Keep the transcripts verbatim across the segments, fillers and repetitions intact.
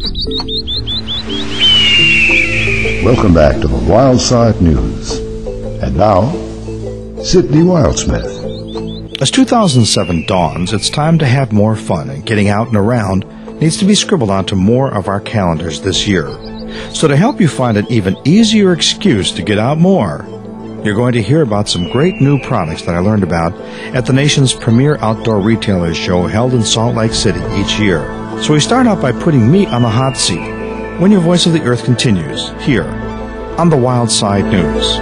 Welcome back to the Wildside News. And now, Sydney Wildsmith. As two thousand seven dawns, it's time to have more fun, and getting out and around needs to be scribbled onto more of our calendars this year. So to help you find an even easier excuse to get out more, you're going to hear about some great new products that I learned about at the nation's premier outdoor retailers show held in Salt Lake City each year. So we start out by putting me on the hot seat when your Voice of the Earth continues here on the Wild Side News.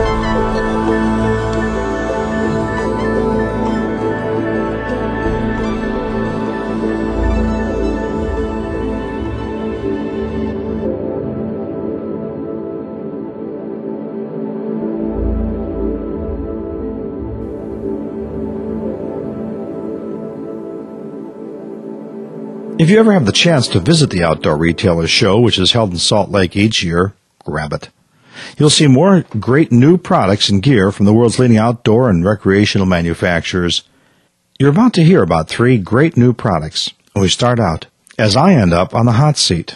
If you ever have the chance to visit the Outdoor Retailer Show, which is held in Salt Lake each year, grab it. You'll see more great new products and gear from the world's leading outdoor and recreational manufacturers. You're about to hear about three great new products, and we start out as I end up on the hot seat.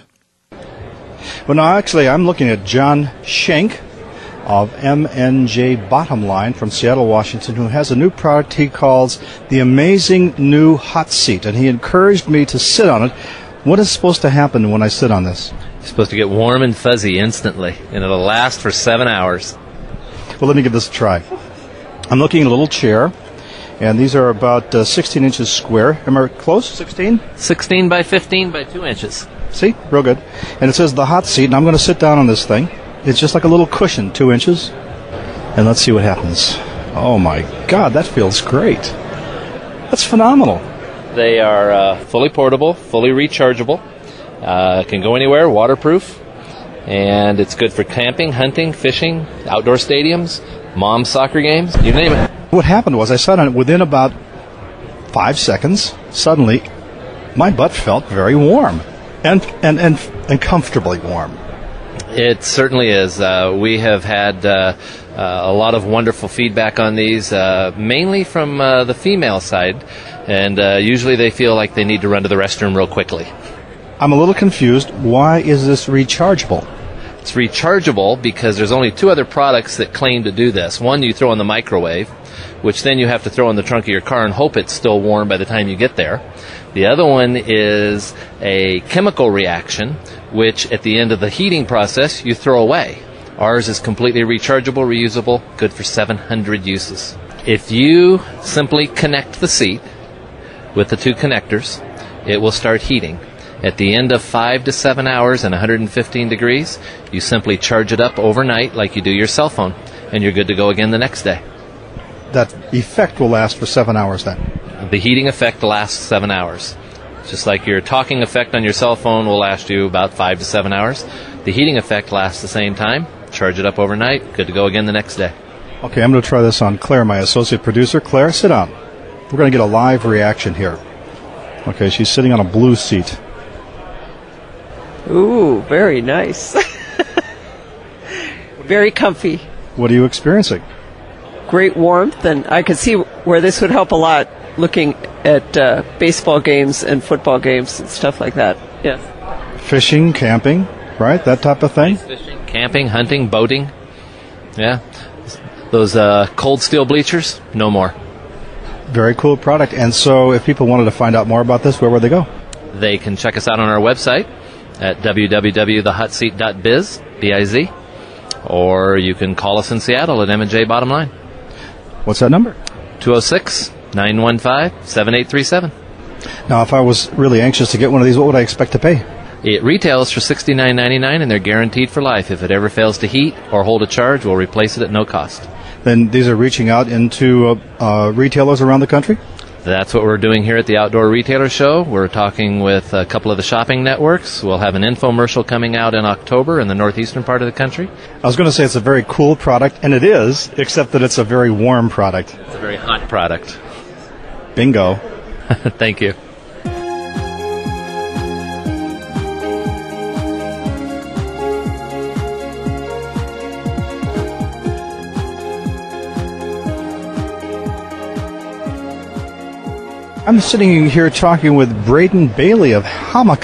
Well, no, actually, I'm looking at John Schenk of M N J Bottom Line from Seattle, Washington, who has a new product he calls the Amazing New Hot Seat, and he encouraged me to sit on it. What is supposed to happen when I sit on this? You're supposed to get warm and fuzzy instantly, and it'll last for seven hours. Well, let me give this a try. I'm looking at a little chair, and these are about uh, sixteen inches square. Am I close? sixteen? sixteen by fifteen by two inches. See? Real good. And it says the hot seat, and I'm going to sit down on this thing. It's just like a little cushion, two inches. And let's see what happens. Oh, my God, that feels great. That's phenomenal. They are uh, fully portable, fully rechargeable, uh, can go anywhere, waterproof, and it's good for camping, hunting, fishing, outdoor stadiums, mom's soccer games, you name it. What happened was I sat on it within about five seconds. Suddenly, my butt felt very warm and, and, and, and comfortably warm. It certainly is. Uh, we have had uh, uh, a lot of wonderful feedback on these, uh, mainly from uh, the female side, and uh, usually they feel like they need to run to the restroom real quickly. I'm a little confused. Why is this rechargeable? It's rechargeable because there's only two other products that claim to do this. One you throw in the microwave, which then you have to throw in the trunk of your car and hope it's still warm by the time you get there. The other one is a chemical reaction, which at the end of the heating process you throw away. Ours is completely rechargeable, reusable, good for seven hundred uses. If you simply connect the seat with the two connectors, it will start heating. At the end of five to seven hours and one hundred fifteen degrees, you simply charge it up overnight like you do your cell phone, and you're good to go again the next day. That effect will last for seven hours then? The heating effect lasts seven hours. Just like your talking effect on your cell phone will last you about five to seven hours. The heating effect lasts the same time. Charge it up overnight, good to go again the next day. Okay, I'm going to try this on Claire, my associate producer. Claire, sit down. We're going to get a live reaction here. Okay, she's sitting on a blue seat. Ooh, very nice. Very comfy. What are you experiencing? Great warmth, and I could see where this would help a lot looking at uh, baseball games and football games and stuff like that. Yes. Fishing, camping, right? That type of thing? Fishing, camping, hunting, boating. Yeah. Those uh, cold steel bleachers, no more. Very cool product. And so if people wanted to find out more about this, where would they go? They can check us out on our website at w w w dot the hot seat dot biz, B I Z, or you can call us in Seattle at M and J Bottom Line. What's that number? two oh six, nine one five, seven eight three seven. Now, if I was really anxious to get one of these, what would I expect to pay? It retails for sixty-nine ninety-nine, and they're guaranteed for life. If it ever fails to heat or hold a charge, we'll replace it at no cost. Then these are reaching out into uh, uh, retailers around the country? That's what we're doing here at the Outdoor Retailer Show. We're talking with a couple of the shopping networks. We'll have an infomercial coming out in October in the northeastern part of the country. I was going to say it's a very cool product, and it is, except that it's a very warm product. It's a very hot product. Bingo. Thank you. I'm sitting here talking with Braden Bailey of Hamaka.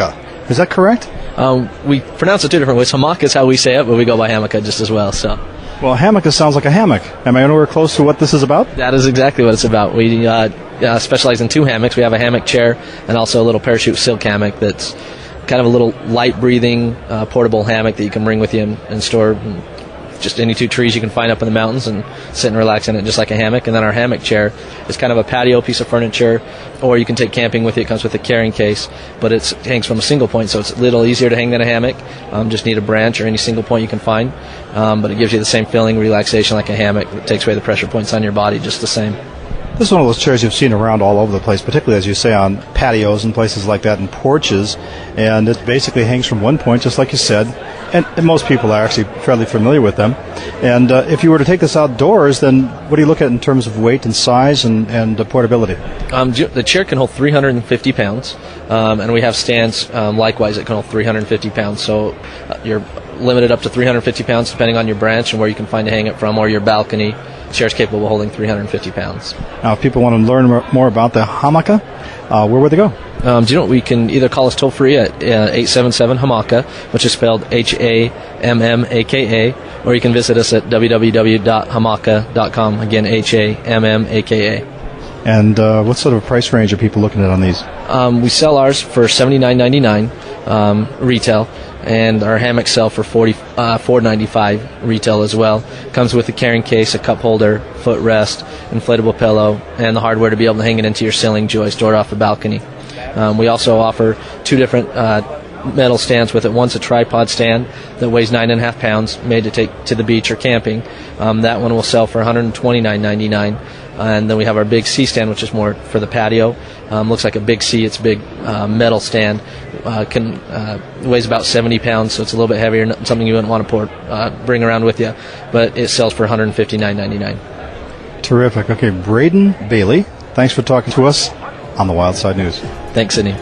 Is that correct? Um, we pronounce it two different ways. Hamaka is how we say it, but we go by Hamaka just as well. So. Well, hammock sounds like a hammock. Am I anywhere close to what this is about? That is exactly what it's about. We uh, uh, specialize in two hammocks. We have a hammock chair and also a little parachute silk hammock that's kind of a little light-breathing, uh, portable hammock that you can bring with you and, and store in just any two trees you can find up in the mountains and sit and relax in it just like a hammock. And then our hammock chair is kind of a patio piece of furniture, or you can take camping with it. It comes with a carrying case, but it's, it hangs from a single point, so it's a little easier to hang than a hammock. Um, just need a branch or any single point you can find, um, but it gives you the same feeling, relaxation like a hammock. It takes away the pressure points on your body just the same. This is one of those chairs you've seen around all over the place, particularly, as you say, on patios and places like that and porches, and it basically hangs from one point, just like you said, and, and most people are actually fairly familiar with them. And uh, if you were to take this outdoors, then what do you look at in terms of weight and size and, and uh, portability? Um, the chair can hold three hundred fifty pounds, um, and we have stands, um, likewise, that can hold three hundred fifty pounds, so uh, you're limited up to three hundred fifty pounds depending on your branch and where you can find to hang it from, or your balcony. The chair is capable of holding three hundred fifty pounds. Now, if people want to learn more about the Hamaka, uh, where would they go? Um, do you know, we can either call us toll-free at uh, eight seven seven Hamaka, which is spelled H A M M A K A, or you can visit us at w w w dot hamaka dot com, again, H A M M A K A. And uh, what sort of price range are people looking at on these? Um, we sell ours for seventy-nine ninety-nine um, retail, and our hammocks sell for forty uh, four ninety-five retail as well. Comes with a carrying case, a cup holder, footrest, inflatable pillow, and the hardware to be able to hang it into your ceiling joist or off the balcony. Um, we also offer two different uh, metal stands with it. One's a tripod stand that weighs nine and a half pounds, made to take to the beach or camping. Um, that one will sell for one twenty-nine ninety-nine. And then we have our big C stand, which is more for the patio. Um, looks like a big C. It's a big uh, metal stand. Uh, can uh, weighs about seventy pounds, so it's a little bit heavier. Something you wouldn't want to pour, uh, bring around with you. But it sells for one fifty-nine ninety-nine. Terrific. Okay, Braden Bailey, thanks for talking to us on the Wild Side News. Thanks, Sydney.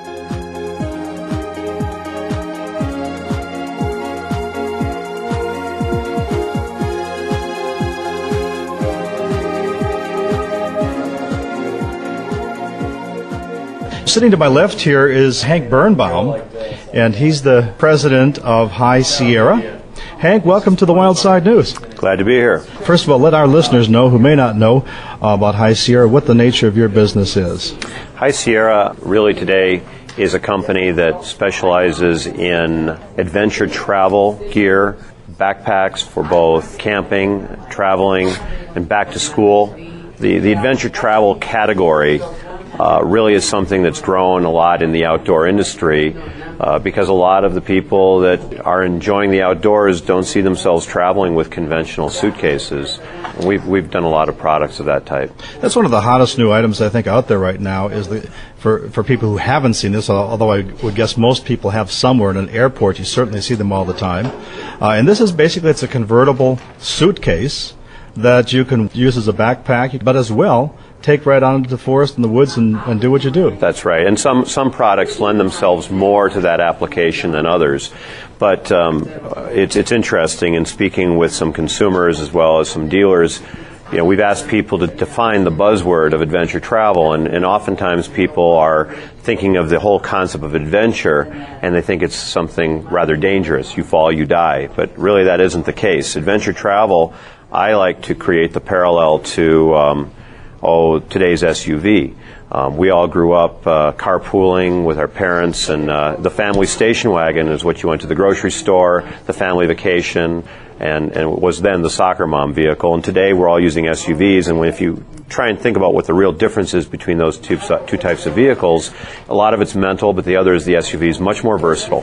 Sitting to my left here is Hank Birnbaum, and he's the president of High Sierra. Hank, welcome to the Wild Side News. Glad to be here. First of all, let our listeners know, who may not know uh, about High Sierra, what the nature of your business is. High Sierra really today is a company that specializes in adventure travel gear, backpacks for both camping, traveling, and back to school. The, the adventure travel category Uh, really is something that's grown a lot in the outdoor industry uh, because a lot of the people that are enjoying the outdoors don't see themselves traveling with conventional suitcases. We've we've done a lot of products of that type. That's one of the hottest new items I think out there right now is the for for people who haven't seen this, although I would guess most people have somewhere in an airport. You certainly see them all the time. Uh, and this is basically, it's a convertible suitcase that you can use as a backpack, but as well take right out into the forest and the woods and, and do what you do. That's right. And some, some products lend themselves more to that application than others. But um, it's, it's interesting in speaking with some consumers as well as some dealers. You know, we've asked people to define the buzzword of adventure travel, and, and oftentimes people are thinking of the whole concept of adventure, and they think it's something rather dangerous. You fall, you die. But really that isn't the case. Adventure travel, I like to create the parallel to um, oh, today's S U V. Um, we all grew up uh, carpooling with our parents, and uh, the family station wagon is what you went to the grocery store, the family vacation, and, and it was then the soccer mom vehicle. And today we're all using S U Vs, and when, if you try and think about what the real difference is between those two, two types of vehicles, a lot of it's mental, but the other is the S U V is much more versatile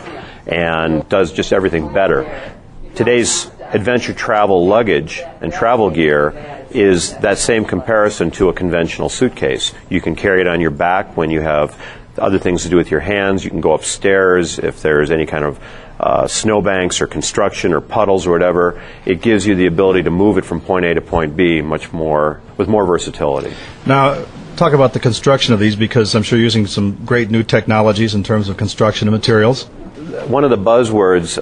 and does just everything better. Today's adventure travel luggage and travel gear is that same comparison to a conventional suitcase. You can carry it on your back when you have other things to do with your hands. You can go upstairs if there's any kind of uh, snowbanks or construction or puddles or whatever. It gives you the ability to move it from point A to point B much more, with more versatility. Now, talk about the construction of these, because I'm sure you're using some great new technologies in terms of construction and materials. One of the buzzwords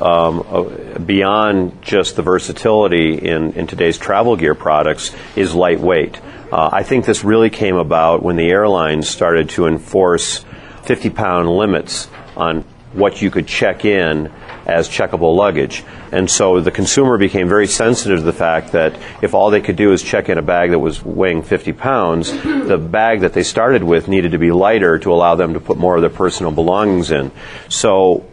um, beyond just the versatility in, in today's travel gear products is lightweight. Uh, I think this really came about when the airlines started to enforce fifty pound limits on what you could check in as checkable luggage. And so the consumer became very sensitive to the fact that if all they could do is check in a bag that was weighing fifty pounds, the bag that they started with needed to be lighter to allow them to put more of their personal belongings in. So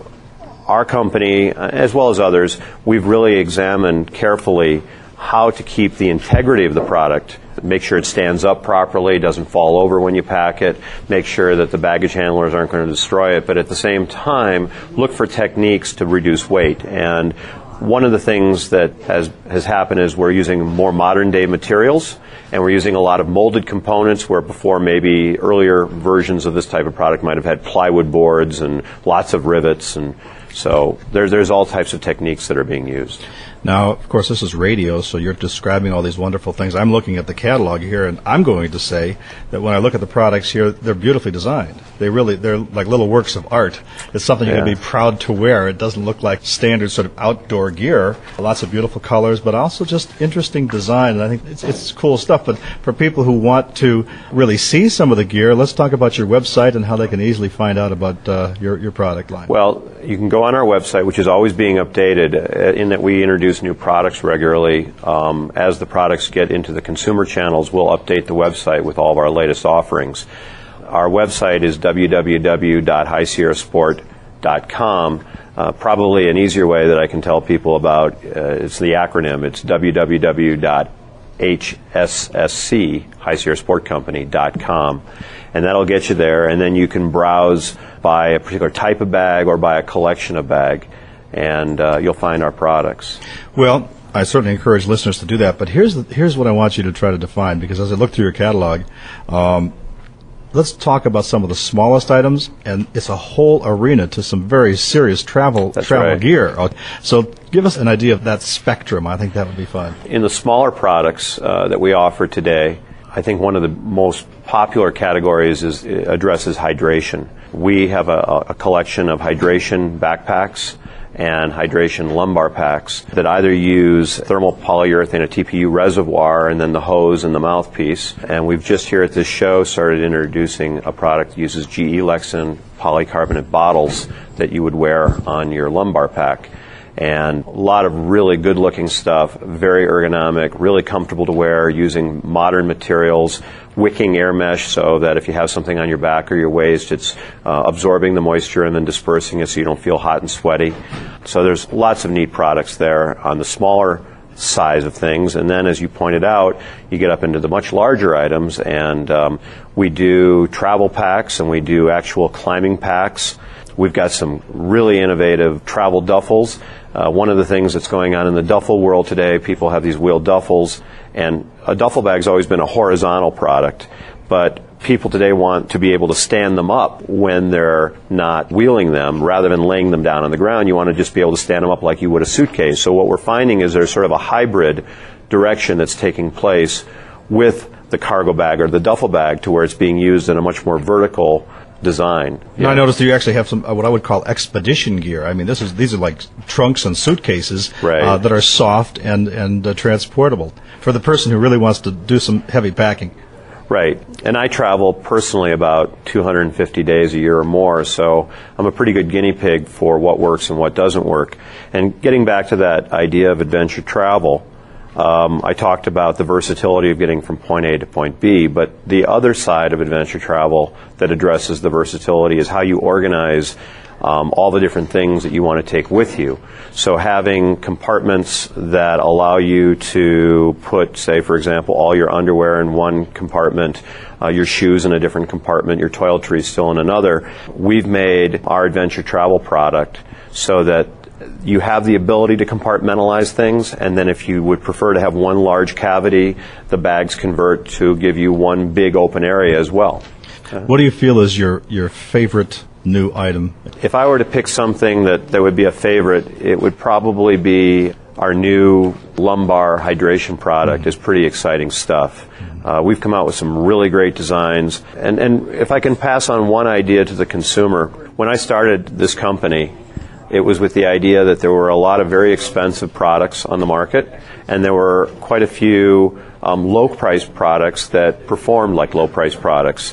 our company, as well as others, we've really examined carefully how to keep the integrity of the product, make sure it stands up properly, doesn't fall over when you pack it, make sure that the baggage handlers aren't going to destroy it, but at the same time, look for techniques to reduce weight. And one of the things that has, has happened is we're using more modern day materials, and we're using a lot of molded components where before maybe earlier versions of this type of product might have had plywood boards and lots of rivets, and so there's, there's all types of techniques that are being used. Now, of course, this is radio, so you're describing all these wonderful things. I'm looking at the catalog here, and I'm going to say that when I look at the products here, they're beautifully designed. They really, they're like little works of art. It's something Yeah. you're going to be proud to wear. It doesn't look like standard sort of outdoor gear. Lots of beautiful colors, but also just interesting design, and I think it's, it's cool stuff. But for people who want to really see some of the gear, let's talk about your website and how they can easily find out about uh, your, your product line. Well, you can go on our website, which is always being updated, uh, in that we introduce new products regularly. Um, as the products get into the consumer channels, we'll update the website with all of our latest offerings. Our website is w w w dot high sierra sport dot com. Uh, probably an easier way that I can tell people about, uh, it's the acronym. It's w w w dot h s s c, High Sierra Sport Company dot com. And that'll get you there, and then you can browse by a particular type of bag or by a collection of bag, and uh, you'll find our products. Well, I certainly encourage listeners to do that, but here's the, here's what I want you to try to define, because as I look through your catalog, um, let's talk about some of the smallest items, and it's a whole arena to some very serious travel That's travel right. gear. So give us an idea of that spectrum. I think that would be fun. In the smaller products uh, that we offer today, I think one of the most popular categories is addresses hydration. We have a, a collection of hydration backpacks and hydration lumbar packs that either use thermal polyurethane, a T P U reservoir, and then the hose and the mouthpiece. And we've just here at this show started introducing a product that uses G E Lexan polycarbonate bottles that you would wear on your lumbar pack. And a lot of really good-looking stuff, very ergonomic, really comfortable to wear, using modern materials, wicking air mesh so that if you have something on your back or your waist, it's uh, absorbing the moisture and then dispersing it so you don't feel hot and sweaty. So there's lots of neat products there on the smaller size of things. And then, as you pointed out, you get up into the much larger items, and um, we do travel packs and we do actual climbing packs. We've got some really innovative travel duffels. Uh, one of the things that's going on in the duffel world today, people have these wheeled duffels, and a duffel bag's always been a horizontal product, but people today want to be able to stand them up when they're not wheeling them. Rather than laying them down on the ground, you want to just be able to stand them up like you would a suitcase. So what we're finding is there's sort of a hybrid direction that's taking place with the cargo bag or the duffel bag, to where it's being used in a much more vertical design. Now, I noticed that you actually have some uh, what I would call expedition gear. I mean, this is these are like trunks and suitcases Right. uh, that are soft and and uh, transportable for the person who really wants to do some heavy packing. Right. And I travel personally about two hundred fifty days a year or more, so I'm a pretty good guinea pig for what works and what doesn't work. And getting back to that idea of adventure travel, Um, I talked about the versatility of getting from point A to point B, but the other side of adventure travel that addresses the versatility is how you organize um, all the different things that you want to take with you. So having compartments that allow you to put, say, for example, all your underwear in one compartment, uh, your shoes in a different compartment, your toiletries still in another. We've made our adventure travel product so that you have the ability to compartmentalize things, and then if you would prefer to have one large cavity, the bags convert to give you one big open area as well. What do you feel is your, your favorite new item? If I were to pick something that, that would be a favorite, it would probably be our new lumbar hydration product. It's pretty exciting stuff. Uh, we've come out with some really great designs. And, and if I can pass on one idea to the consumer, when I started this company, it was with the idea that there were a lot of very expensive products on the market, and there were quite a few um, low-priced products that performed like low-priced products.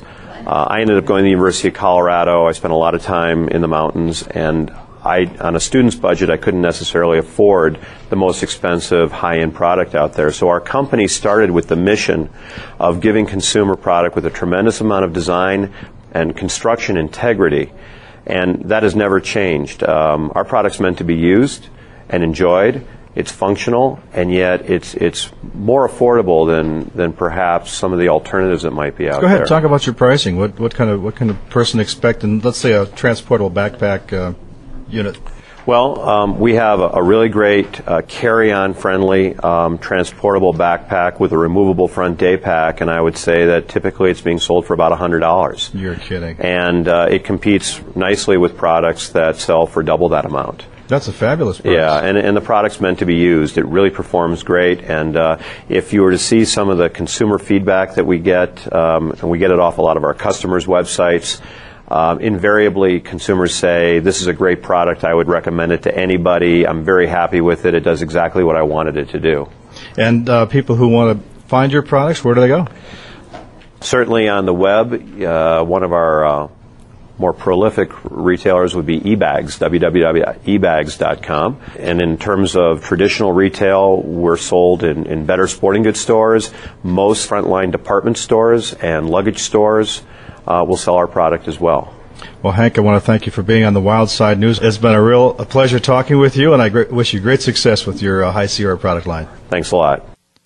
Uh, I ended up going to the University of Colorado. I spent a lot of time in the mountains, and I, on a student's budget, I couldn't necessarily afford the most expensive high-end product out there. So our company started with the mission of giving consumer product with a tremendous amount of design and construction integrity, and that has never changed. Um, our product's meant to be used and enjoyed. It's functional, and yet it's it's more affordable than, than perhaps some of the alternatives that might be out there. Go ahead, there. Talk about your pricing. What what kind of what kind of person expect, and let's say a transportable backpack uh, unit? Well, um, we have a, a really great uh, carry-on friendly um, transportable backpack with a removable front day pack, and I would say that typically it's being sold for about one hundred dollars. You're kidding. And uh, it competes nicely with products that sell for double that amount. That's a fabulous price. Yeah, and, and the product's meant to be used. It really performs great, and uh, if you were to see some of the consumer feedback that we get, um, and we get it off a lot of our customers' websites, Um, invariably, consumers say, this is a great product, I would recommend it to anybody, I'm very happy with it, it does exactly what I wanted it to do. And uh, people who want to find your products, where do they go? Certainly on the web, uh, one of our uh, more prolific retailers would be eBags, w w w dot e bags dot com. And in terms of traditional retail, we're sold in, in better sporting goods stores, most frontline department stores, and luggage stores. Uh, we'll sell our product as well. Well, Hank, I want to thank you for being on the Wild Side News. It's been a real a pleasure talking with you, and I gr- wish you great success with your uh, High Sierra product line. Thanks a lot.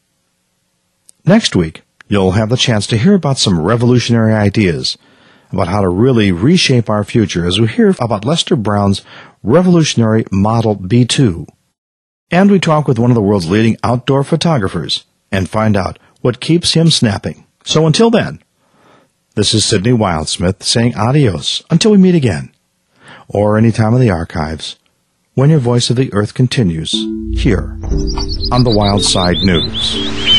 Next week, you'll have the chance to hear about some revolutionary ideas about how to really reshape our future as we hear about Lester Brown's revolutionary Model B two. And we talk with one of the world's leading outdoor photographers and find out what keeps him snapping. So until then, this is Sidney Wildsmith saying adios until we meet again, or any time in the archives, when your voice of the earth continues, here on the Wild Side News.